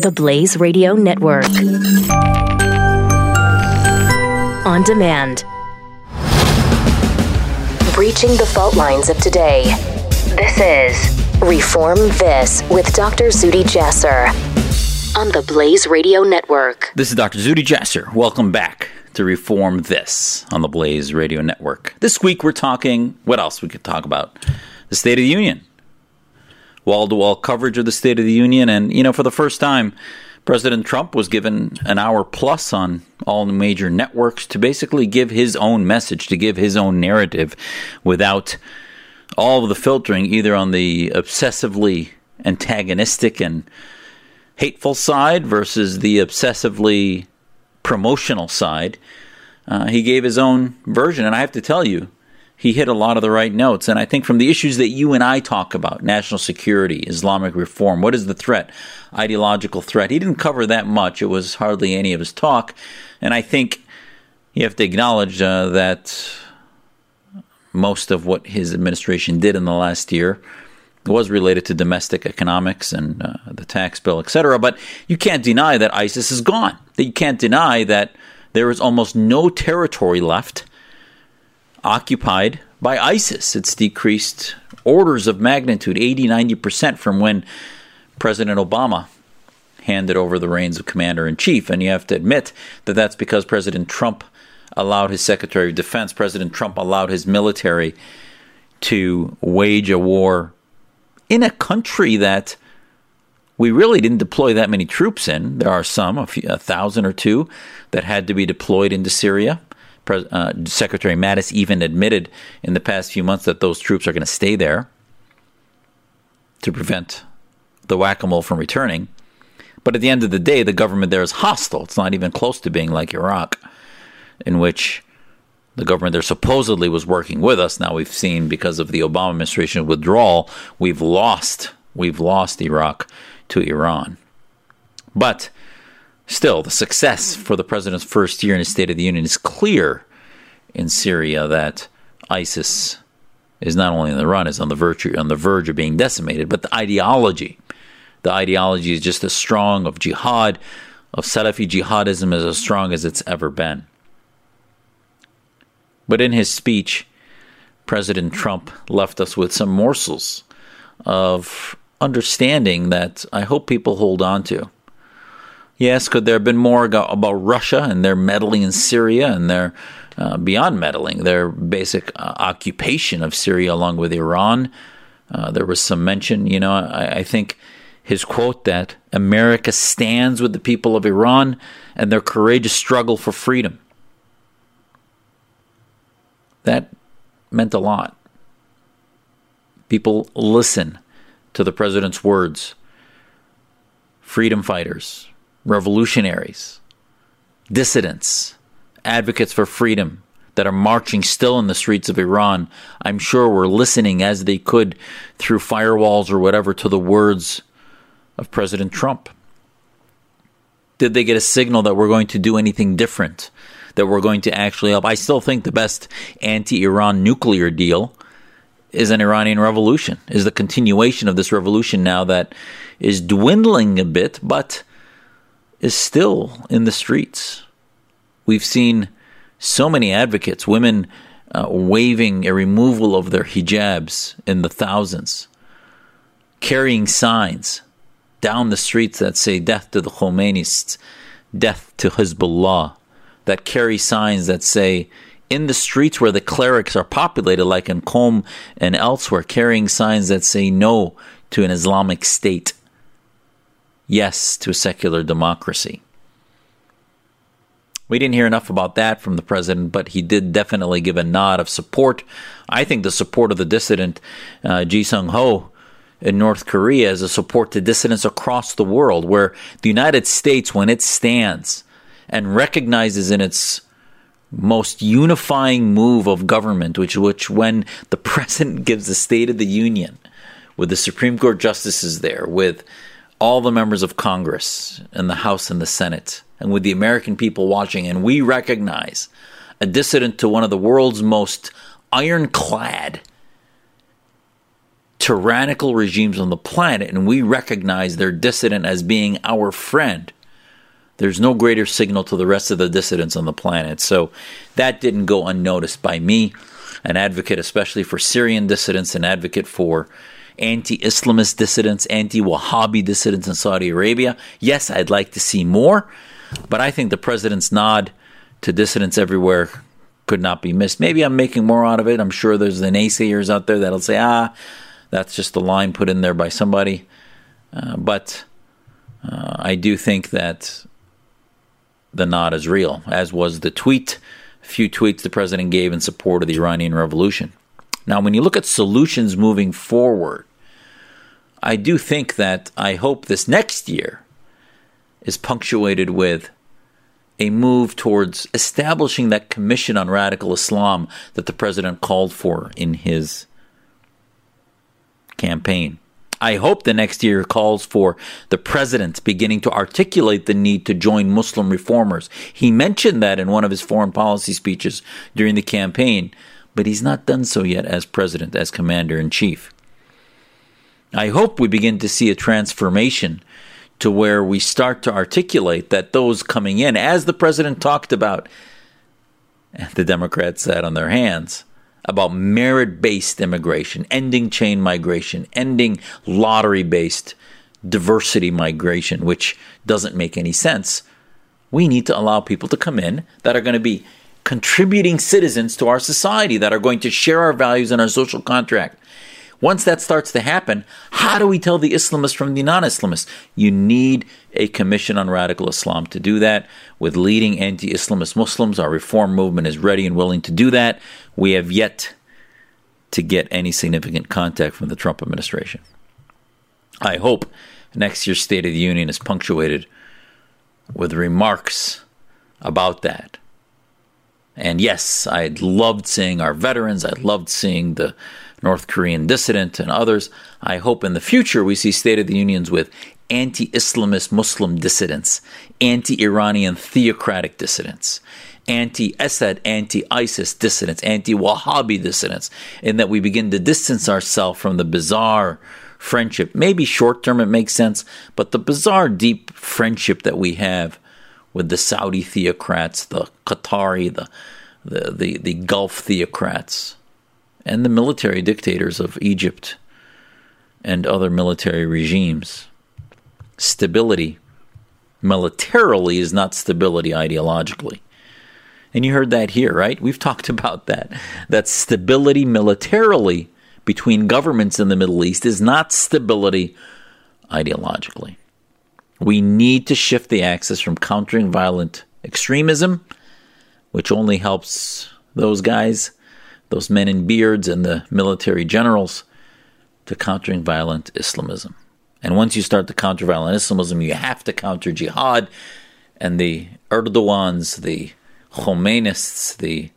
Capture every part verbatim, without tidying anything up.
The Blaze Radio Network. On demand. Breaching the fault lines of today. This is Reform This with Doctor Zuhdi Jasser on the Blaze Radio Network. This is Doctor Zuhdi Jasser. Welcome back to Reform This on the Blaze Radio Network. This week we're talking, what else we could talk about? The State of the Union. Wall-to-wall coverage of the State of the Union. And, you know, for the first time, President Trump was given an hour plus on all the major networks to basically give his own message, to give his own narrative without all of the filtering, either on the obsessively antagonistic and hateful side versus the obsessively promotional side. Uh, he gave his own version, and I have to tell you, he hit a lot of the right notes. And I think from the issues that you and I talk about, national security, Islamic reform, what is the threat, ideological threat, he didn't cover that much. It was hardly any of his talk. And I think you have to acknowledge uh, that most of what his administration did in the last year was related to domestic economics and uh, the tax bill, et cetera. But you can't deny that ISIS is gone. That you can't deny that there is almost no territory left occupied by ISIS. It's decreased orders of magnitude, eighty, ninety percent from when President Obama handed over the reins of commander-in-chief. And you have to admit that that's because President Trump allowed his Secretary of Defense, President Trump allowed his military to wage a war in a country that we really didn't deploy that many troops in. There are some, a, few, a thousand or two, that had to be deployed into Syria. Uh, Secretary Mattis even admitted in the past few months that those troops are going to stay there to prevent the whack-a-mole from returning. But at the end of the day, the government there is hostile. It's not even close to being like Iraq, in which the government there supposedly was working with us. Now we've seen, because of the Obama administration withdrawal, we've lost, we've lost Iraq to Iran. But still, the success for the president's first year in his State of the Union is clear in Syria that ISIS is not only on the run, is on the verge, on the verge of being decimated, but the ideology, the ideology is just as strong of jihad, of Salafi jihadism, is as strong as it's ever been. But in his speech, President Trump left us with some morsels of understanding that I hope people hold on to. Yes, could there have been more about Russia and their meddling in Syria and their, uh, beyond meddling, their basic uh, occupation of Syria along with Iran? Uh, there was some mention, you know, I, I think his quote that America stands with the people of Iran and their courageous struggle for freedom. That meant a lot. People listen to the president's words. Freedom fighters, revolutionaries, dissidents, advocates for freedom that are marching still in the streets of Iran, I'm sure were listening as they could through firewalls or whatever to the words of President Trump. Did they get a signal that we're going to do anything different, that we're going to actually help? I still think the best anti-Iran nuclear deal is an Iranian revolution, is the continuation of this revolution now that is dwindling a bit, but is still in the streets. We've seen so many advocates, women uh, waving a removal of their hijabs in the thousands, carrying signs down the streets that say death to the Khomeinists, death to Hezbollah, that carry signs that say, in the streets where the clerics are populated, like in Qom and elsewhere, carrying signs that say no to an Islamic state, yes to a secular democracy. We didn't hear enough about that from the president, but he did definitely give a nod of support. I think the support of the dissident, uh, Ji Sung-ho, in North Korea is a support to dissidents across the world, where the United States, when it stands and recognizes in its most unifying move of government, which which when the president gives the State of the Union, with the Supreme Court justices there, with all the members of Congress and the House and the Senate, and with the American people watching, and we recognize a dissident to one of the world's most ironclad tyrannical regimes on the planet, and we recognize their dissident as being our friend, there's no greater signal to the rest of the dissidents on the planet. So that didn't go unnoticed by me, an advocate especially for Syrian dissidents, an advocate for anti-Islamist dissidents, anti-Wahhabi dissidents in Saudi Arabia. Yes, I'd like to see more, but I think the president's nod to dissidents everywhere could not be missed. Maybe I'm making more out of it. I'm sure there's the naysayers out there that'll say, ah, that's just a line put in there by somebody. Uh, but uh, I do think that the nod is real, as was the tweet, a few tweets the president gave in support of the Iranian Revolution. Now, when you look at solutions moving forward, I do think that I hope this next year is punctuated with a move towards establishing that commission on radical Islam that the president called for in his campaign. I hope the next year calls for the president beginning to articulate the need to join Muslim reformers. He mentioned that in one of his foreign policy speeches during the campaign, but he's not done so yet as president, as commander-in-chief. I hope we begin to see a transformation to where we start to articulate that those coming in, as the president talked about, and the Democrats sat on their hands, about merit-based immigration, ending chain migration, ending lottery-based diversity migration, which doesn't make any sense. We need to allow people to come in that are going to be contributing citizens to our society, that are going to share our values and our social contract. Once that starts to happen, how do we tell the Islamists from the non-Islamists? You need a commission on radical Islam to do that with leading anti-Islamist Muslims. Our reform movement is ready and willing to do that. We have yet to get any significant contact from the Trump administration. I hope next year's State of the Union is punctuated with remarks about that. And yes, I loved seeing our veterans. I loved seeing the North Korean dissident and others. I hope in the future we see State of the Unions with anti-Islamist Muslim dissidents, anti-Iranian theocratic dissidents, anti-Assad, anti-ISIS dissidents, anti-Wahhabi dissidents, and that we begin to distance ourselves from the bizarre friendship. Maybe short-term it makes sense, but the bizarre deep friendship that we have with the Saudi theocrats, the Qatari, the the the, the Gulf theocrats, and the military dictators of Egypt and other military regimes. Stability militarily is not stability ideologically. And you heard that here, right? We've talked about that. That stability militarily between governments in the Middle East is not stability ideologically. We need to shift the axis from countering violent extremism, which only helps those guys, those men in beards and the military generals, to countering violent Islamism. And once you start to counter violent Islamism, you have to counter jihad, and the Erdogans, the Khomeinists, the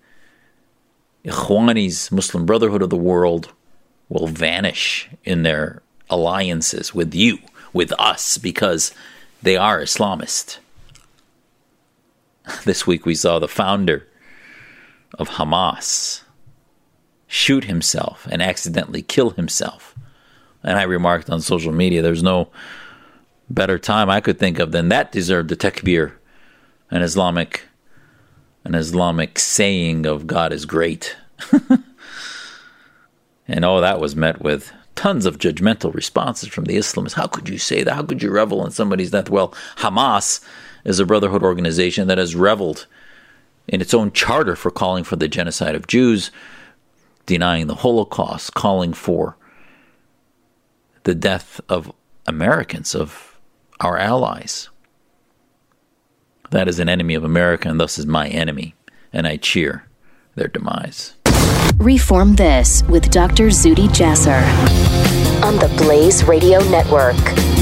Ikhwanis, Muslim Brotherhood of the world, will vanish in their alliances with you, with us, because they are Islamist. This week we saw the founder of Hamas shoot himself and accidentally kill himself. And I remarked on social media, there's no better time I could think of than that deserved the takbir, an Islamic, an Islamic saying of God is great. And oh, that was met with tons of judgmental responses from the Islamists. How could you say that? How could you revel in somebody's death? Well, Hamas is a brotherhood organization that has reveled in its own charter for calling for the genocide of Jews, denying the Holocaust, calling for the death of Americans, of our allies. That is an enemy of America, and thus is my enemy, and I cheer their demise. Reform This with Doctor Zuhdi Jasser on the Blaze Radio Network.